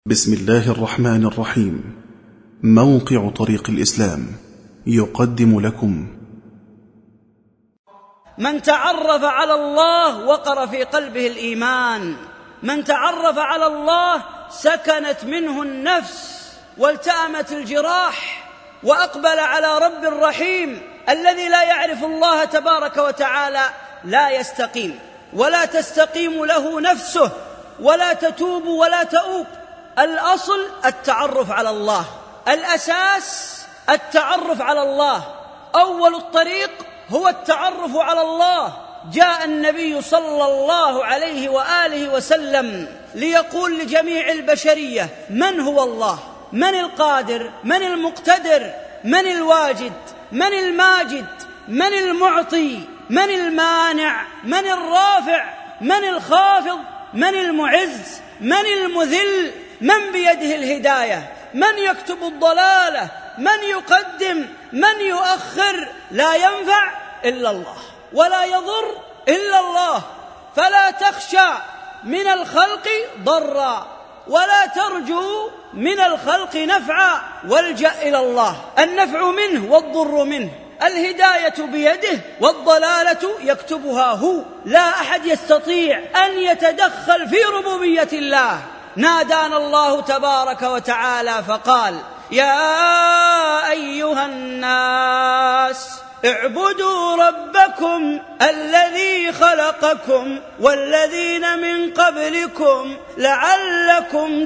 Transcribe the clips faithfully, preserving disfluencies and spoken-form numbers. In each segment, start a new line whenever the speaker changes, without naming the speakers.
بسم الله الرحمن الرحيم. موقع طريق الإسلام يقدم لكم
من تعرف على الله وقر في قلبه الإيمان، من تعرف على الله سكنت منه النفس والتأمت الجراح وأقبل على رب الرحيم. الذي لا يعرف الله تبارك وتعالى لا يستقيم، ولا تستقيم له نفسه، ولا تتوب ولا تؤوب. الأصل التعرف على الله، الأساس التعرف على الله، أول الطريق هو التعرف على الله. جاء النبي صلى الله عليه وآله وسلم ليقول لجميع البشرية: من هو الله؟ من القادر؟ من المقتدر؟ من الواجد؟ من الماجد؟ من المعطي؟ من المانع؟ من الرافع؟ من الخافض؟ من المعز؟ من المذل؟ من بيده الهداية؟ من يكتب الضلالة؟ من يقدم؟ من يؤخر؟ لا ينفع إلا الله، ولا يضر إلا الله. فلا تخشى من الخلق ضرا، ولا ترجو من الخلق نفعا، والجأ إلى الله. النفع منه والضر منه، الهداية بيده والضلالة يكتبها هو. لا أحد يستطيع أن يتدخل في ربوبية الله. نادانا الله تبارك وتعالى فقال: يا أيها الناس اعبدوا ربكم الذي خلقكم والذين من قبلكم لعلكم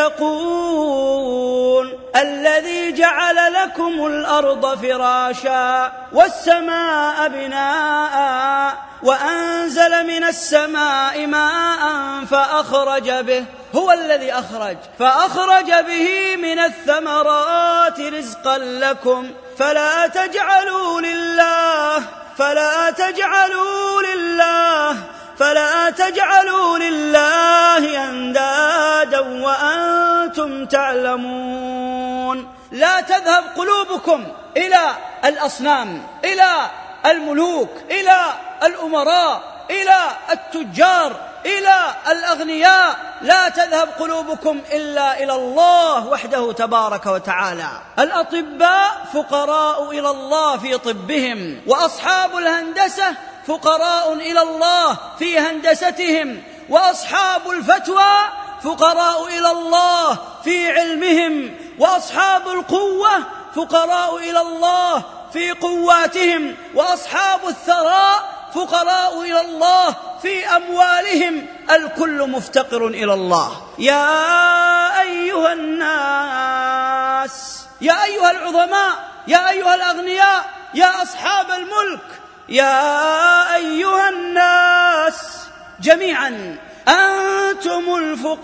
تتقون، الذي جعل لكم الأرض فراشا والسماء بناء وأنزل من السماء ماء فأخرج به، هو الذي أخرج فأخرج به من الثمرات رزقا لكم، فلا تجعلوا لله فلا تجعلوا لله فلا تجعلوا لله أندادا وأنتم تعلمون. لا تذهب قلوبكم إلى الأصنام، إلى الملوك، إلى الأمراء، إلى التجار، إلى الأغنياء. لا تذهب قلوبكم إلا إلى الله وحده تبارك وتعالى. الأطباء فقراء إلى الله في طبهم، وأصحاب الهندسة فقراء إلى الله في هندستهم، وأصحاب الفتوى فقراء إلى الله في علمهم، وأصحاب القوة فقراء إلى الله في قواتهم، وأصحاب الثراء فقراء إلى الله في أموالهم. الكل مفتقر إلى الله. يا أيها الناس، يا أيها العظماء، يا أيها الأغنياء، يا أصحاب الملك، يا أيها الناس جميعا أنتم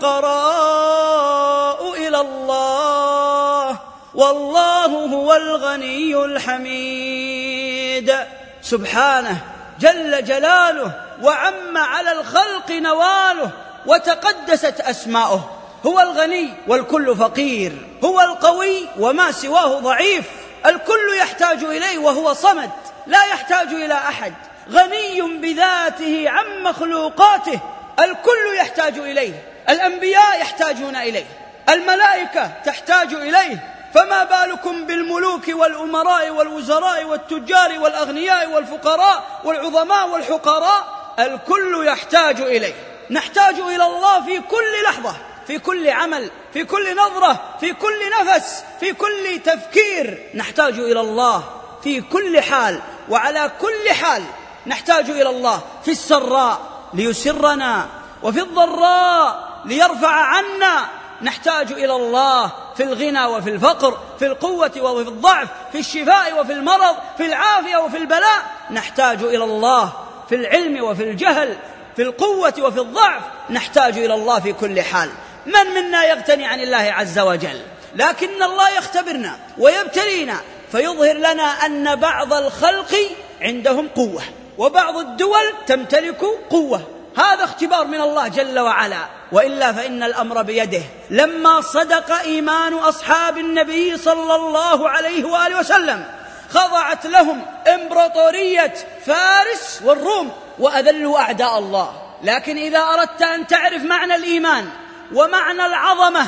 الفقراء إلى الله، والله هو الغني الحميد. سبحانه جل جلاله، وعم على الخلق نواله، وتقدست أسماؤه. هو الغني والكل فقير، هو القوي وما سواه ضعيف، الكل يحتاج إليه وهو صمد لا يحتاج إلى أحد، غني بذاته عن مخلوقاته، الكل يحتاج إليه. الأنبياء يحتاجون إليه، الملائكة تحتاج إليه، فما بالكم بالملوك والأمراء والوزراء والتجار والأغنياء والفقراء والعظماء والحقراء. الكل يحتاج إليه. نحتاج إلى الله في كل لحظة، في كل عمل، في كل نظرة، في كل نفس، في كل تفكير. نحتاج إلى الله في كل حال وعلى كل حال. نحتاج إلى الله في السراء ليسرنا، وفي الضراء ليرفع عنا. نحتاج إلى الله في الغنى وفي الفقر، في القوة وفي الضعف، في الشفاء وفي المرض، في العافية وفي البلاء. نحتاج إلى الله في العلم وفي الجهل، في القوة وفي الضعف. نحتاج إلى الله في كل حال. من منا يغتني عن الله عز وجل؟ لكن الله يختبرنا ويبتلينا، فيظهر لنا أن بعض الخلق عندهم قوة، وبعض الدول تمتلك قوة. هذا اختبار من الله جل وعلا، وإلا فإن الأمر بيده. لما صدق إيمان أصحاب النبي صلى الله عليه وآله وسلم خضعت لهم إمبراطورية فارس والروم وأذلوا أعداء الله. لكن إذا أردت أن تعرف معنى الإيمان ومعنى العظمة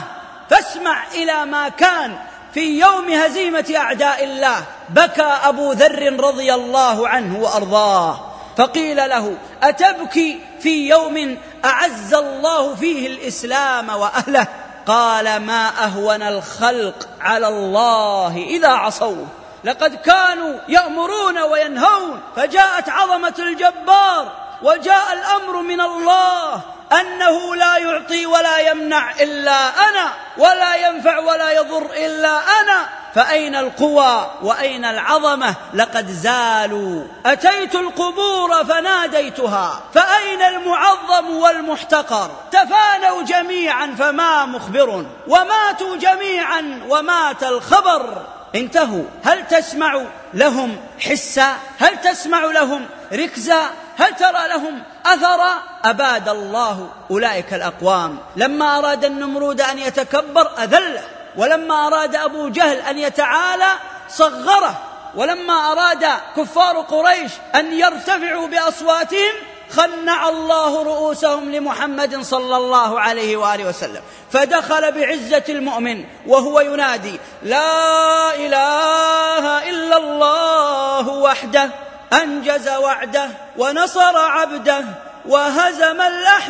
فاسمع إلى ما كان في يوم هزيمة أعداء الله. بكى أبو ذر رضي الله عنه وأرضاه، فقيل له: أتبكي في يوم أعز الله فيه الإسلام وأهله؟ قال: ما أهون الخلق على الله إذا عصوه، لقد كانوا يأمرون وينهون، فجاءت عظمة الجبار وجاء الأمر من الله أنه لا يعطي ولا يمنع إلا أنا، ولا ينفع ولا يضر إلا أنا، فأين القوى وأين العظمة؟ لقد زالوا. أتيت القبور فناديتها، فأين المعظم والمحتقر؟ تفانوا جميعا فما مخبر، وماتوا جميعا ومات الخبر. انتهوا. هل تسمع لهم حسا؟ هل تسمع لهم ركزا؟ هل ترى لهم أثرا؟ أباد الله أولئك الأقوام. لما أراد النمرود أن يتكبر أذله، ولما أراد أبو جهل أن يتعالى صغره، ولما أراد كفار قريش أن يرتفعوا بأصواتهم خنع الله رؤوسهم لمحمد صلى الله عليه وآله وسلم، فدخل بعزة المؤمن وهو ينادي: لا إله إلا الله وحده أنجز وعده ونصر عبده وهزم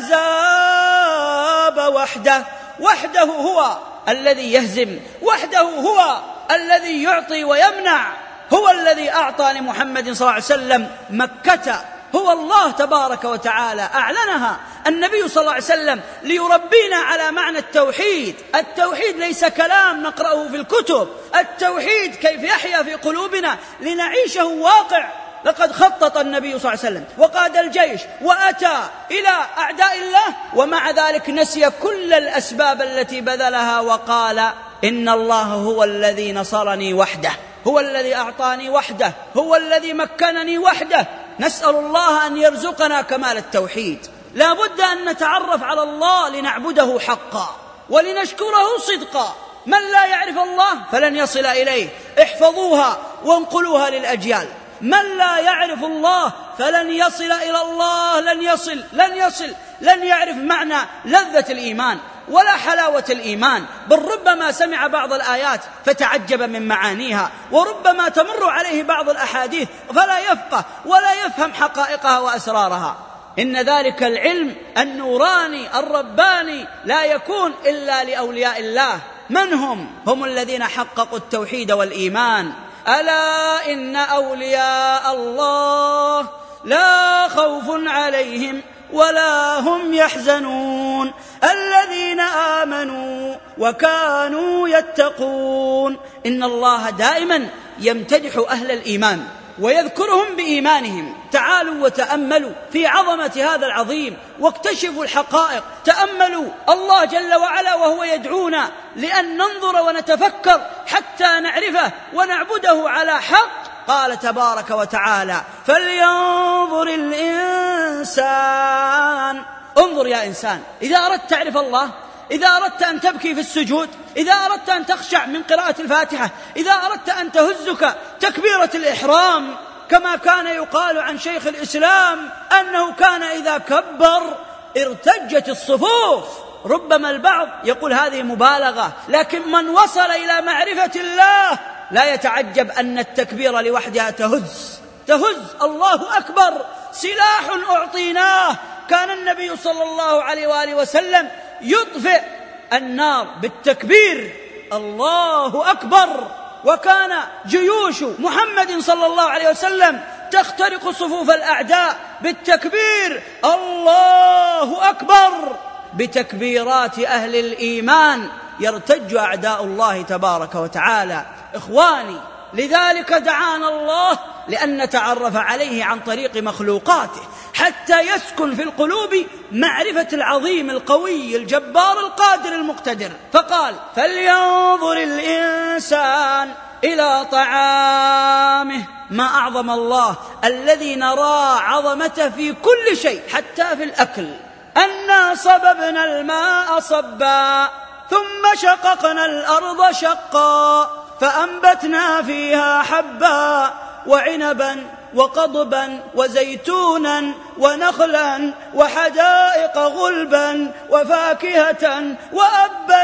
الأحزاب وحده. وحده هو الذي يهزم، وحده هو الذي يعطي ويمنع، هو الذي أعطى لمحمد صلى الله عليه وسلم مكة، هو الله تبارك وتعالى أعلنها. النبي صلى الله عليه وسلم ليربينا على معنى التوحيد. التوحيد ليس كلام نقرأه في الكتب، التوحيد كيف يحيا في قلوبنا لنعيشه واقع. لقد خطط النبي صلى الله عليه وسلم وقاد الجيش وأتى إلى أعداء الله، ومع ذلك نسي كل الأسباب التي بذلها وقال: إن الله هو الذي نصرني وحده، هو الذي أعطاني وحده، هو الذي مكنني وحده. نسأل الله أن يرزقنا كمال التوحيد. لا بد أن نتعرف على الله لنعبده حقا ولنشكره صدقا. من لا يعرف الله فلن يصل إليه. احفظوها وانقلوها للأجيال. من لا يعرف الله فلن يصل إلى الله، لن يصل لن يصل لن يعرف معنى لذة الإيمان ولا حلاوة الإيمان. بل ربما سمع بعض الآيات فتعجب من معانيها، وربما تمر عليه بعض الأحاديث فلا يفقه ولا يفهم حقائقها وأسرارها. إن ذلك العلم النوراني الرباني لا يكون إلا لأولياء الله. من هم؟ هم الذين حققوا التوحيد والإيمان. ألا إن أولياء الله لا خوف عليهم ولا هم يحزنون الذين آمنوا وكانوا يتقون. إن الله دائما يمتدح أهل الإيمان ويذكرهم بإيمانهم. تعالوا وتأملوا في عظمة هذا العظيم واكتشفوا الحقائق. تأملوا الله جل وعلا وهو يدعونا لأن ننظر ونتفكر حتى نعرفه ونعبده على حق. قال تبارك وتعالى: فلينظر الإنسان. انظر يا إنسان، إذا أردت تعرف الله، إذا أردت أن تبكي في السجود، إذا أردت أن تخشع من قراءة الفاتحة، إذا أردت أن تهزك تكبيرة الإحرام، كما كان يقال عن شيخ الإسلام أنه كان إذا كبر ارتجت الصفوف. ربما البعض يقول هذه مبالغة، لكن من وصل إلى معرفة الله لا يتعجب أن التكبير لوحدها تهز تهز. الله أكبر سلاح أعطيناه. كان النبي صلى الله عليه وآله وسلم يطفئ النار بالتكبير، الله أكبر. وكان جيوش محمد صلى الله عليه وسلم تخترق صفوف الأعداء بالتكبير، الله أكبر. بتكبيرات أهل الإيمان يرتج أعداء الله تبارك وتعالى. إخواني، لذلك دعانا الله لأن نتعرف عليه عن طريق مخلوقاته حتى يسكن في القلوب معرفة العظيم القوي الجبار القادر المقتدر. فقال: فلينظر الإنسان إلى طعامه. ما أعظم الله الذي نرى عظمته في كل شيء حتى في الأكل. أنا صببنا الماء صبا ثم شققنا الأرض شقا فأنبتنا فيها حبا وعنبا وقضبا وزيتونا ونخلا وحدائق غلبا وفاكهة وأبا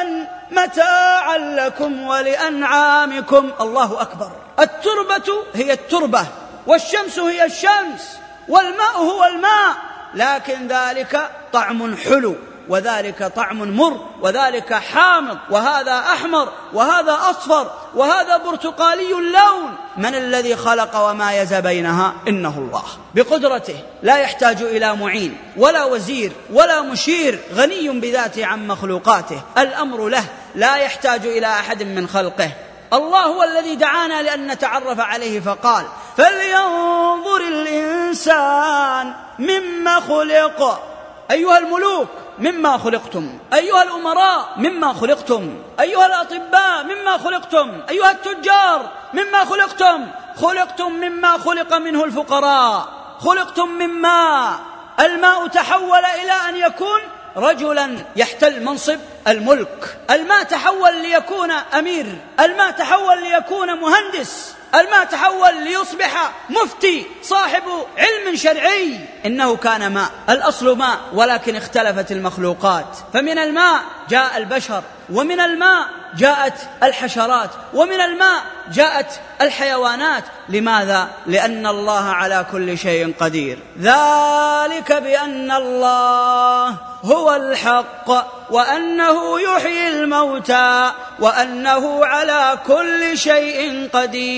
متاعا لكم ولأنعامكم. الله أكبر. التربة هي التربة، والشمس هي الشمس، والماء هو الماء، لكن ذلك طعم حلو، وذلك طعم مر، وذلك حامض، وهذا أحمر، وهذا أصفر، وهذا برتقالي اللون. من الذي خلق ومايز بينها؟ إنه الله بقدرته، لا يحتاج إلى معين ولا وزير ولا مشير، غني بذاته عن مخلوقاته، الأمر له، لا يحتاج إلى أحد من خلقه. الله هو الذي دعانا لأن نتعرف عليه، فقال: فلينظر الإنسان مما خلق. أيها الملوك مما خلقتم، أيها الأمراء مما خلقتم، أيها الأطباء مما خلقتم، أيها التجار مما خلقتم. خلقتم مما خلق منه الفقراء، خلقتم مما الماء تحول إلى أن يكون رجلا يحتل منصب الملك، الماء تحول ليكون أمير، الماء تحول ليكون مهندس، الماء تحول ليصبح مفتي صاحب علم شرعي. إنه كان ماء، الأصل ماء، ولكن اختلفت المخلوقات، فمن الماء جاء البشر، ومن الماء جاءت الحشرات، ومن الماء جاءت الحيوانات. لماذا؟ لأن الله على كل شيء قدير. ذلك بأن الله هو الحق، وأنه يحيي الموتى، وأنه على كل شيء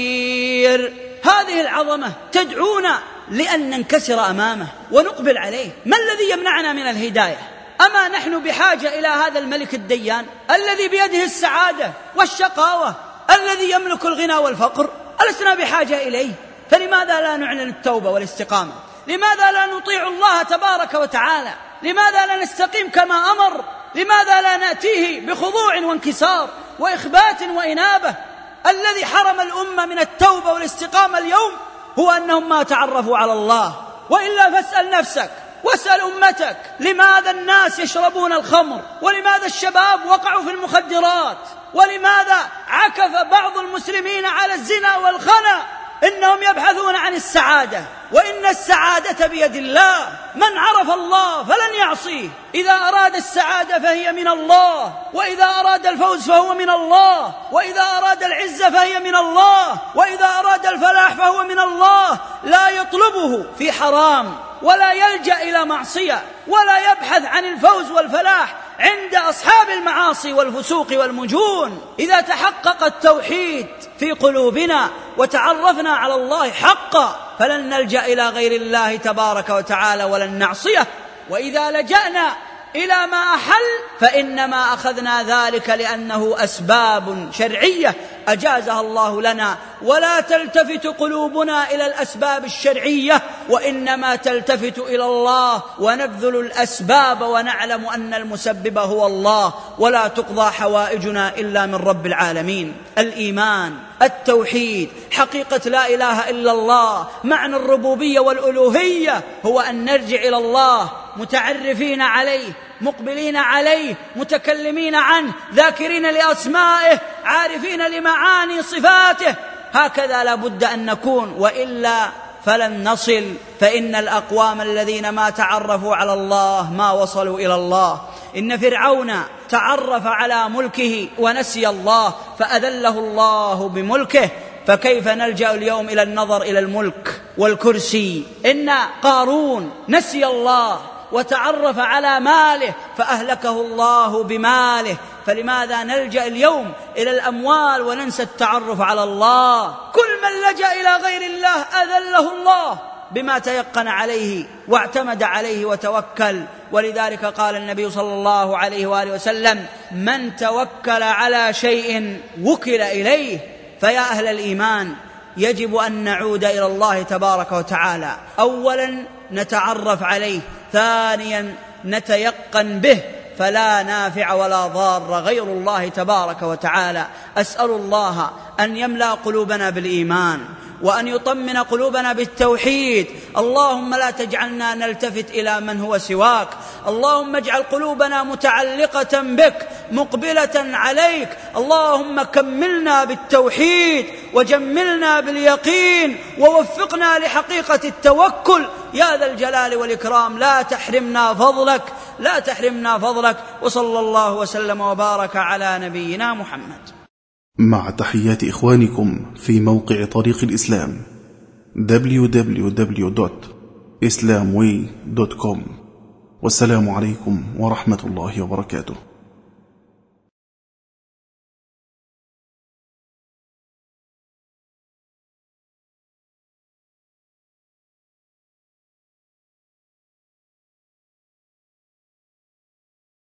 قدير. هذه العظمة تدعونا لأن ننكسر أمامه ونقبل عليه. ما الذي يمنعنا من الهداية؟ أما نحن بحاجة إلى هذا الملك الديان الذي بيده السعادة والشقاوة، الذي يملك الغنى والفقر؟ ألسنا بحاجة إليه؟ فلماذا لا نعلن التوبة والاستقامة؟ لماذا لا نطيع الله تبارك وتعالى؟ لماذا لا نستقيم كما أمر؟ لماذا لا نأتيه بخضوع وانكسار وإخبات وإنابة؟ الذي حرم الأمة من التوبة والاستقامة اليوم هو أنهم ما تعرفوا على الله. وإلا فاسأل نفسك واسأل أمتك، لماذا الناس يشربون الخمر؟ ولماذا الشباب وقعوا في المخدرات؟ ولماذا عكف بعض المسلمين على الزنا والخنا؟ إنهم يبحثون عن السعادة، وإن السعادة بيد الله. من عرف الله فلن يعصيه. إذا أراد السعادة فهي من الله، وإذا أراد الفوز فهو من الله، وإذا أراد العزة فهي من الله، وإذا أراد الفلاح فهو من الله. لا يطلبه في حرام، ولا يلجأ إلى معصية، ولا يبحث عن الفوز والفلاح عند أصحاب المعاصي والفسوق والمجون. إذا تحقق التوحيد في قلوبنا وتعرفنا على الله حقا فلن نلجأ إلى غير الله تبارك وتعالى ولن نعصيه. وإذا لجأنا إلى ما أحل فإنما أخذنا ذلك لأنه أسباب شرعية أجازها الله لنا، ولا تلتفت قلوبنا إلى الأسباب الشرعية، وإنما تلتفت إلى الله، ونبذل الأسباب ونعلم أن المسبب هو الله، ولا تقضى حوائجنا إلا من رب العالمين. الإيمان، التوحيد، حقيقة لا إله إلا الله، معنى الربوبية والألوهية هو أن نرجع إلى الله متعرفين عليه، مقبلين عليه، متكلمين عنه، ذاكرين لأسمائه، عارفين لمعاني صفاته. هكذا لا بد أن نكون، وإلا فلن نصل. فإن الأقوام الذين ما تعرفوا على الله ما وصلوا إلى الله. إن فرعون تعرف على ملكه ونسي الله فأذله الله بملكه، فكيف نلجأ اليوم إلى النظر إلى الملك والكرسي؟ إن قارون نسي الله وتعرف على ماله فأهلكه الله بماله، فلماذا نلجأ اليوم إلى الأموال وننسى التعرف على الله؟ كل من لجأ إلى غير الله أذله الله بما تيقن عليه واعتمد عليه وتوكل. ولذلك قال النبي صلى الله عليه وآله وسلم: من توكل على شيء وكل إليه. فيا أهل الإيمان، يجب أن نعود إلى الله تبارك وتعالى، أولا نتعرف عليه، ثانيا نتيقن به، فلا نافع ولا ضار غير الله تبارك وتعالى. أسأل الله أن يملأ قلوبنا بالإيمان، وأن يطمن قلوبنا بالتوحيد. اللهم لا تجعلنا نلتفت إلى من هو سواك، اللهم اجعل قلوبنا متعلقة بك مقبلة عليك. اللهم كملنا بالتوحيد وجملنا باليقين ووفقنا لحقيقة التوكل يا ذا الجلال والإكرام. لا تحرمنا فضلك لا تحرمنا فضلك. وصلى الله وسلم وبارك على نبينا محمد.
مع تحيات إخوانكم في موقع طريق الإسلام دبليو دبليو دبليو دوت إسلام واي دوت كوم. والسلام عليكم ورحمة الله وبركاته.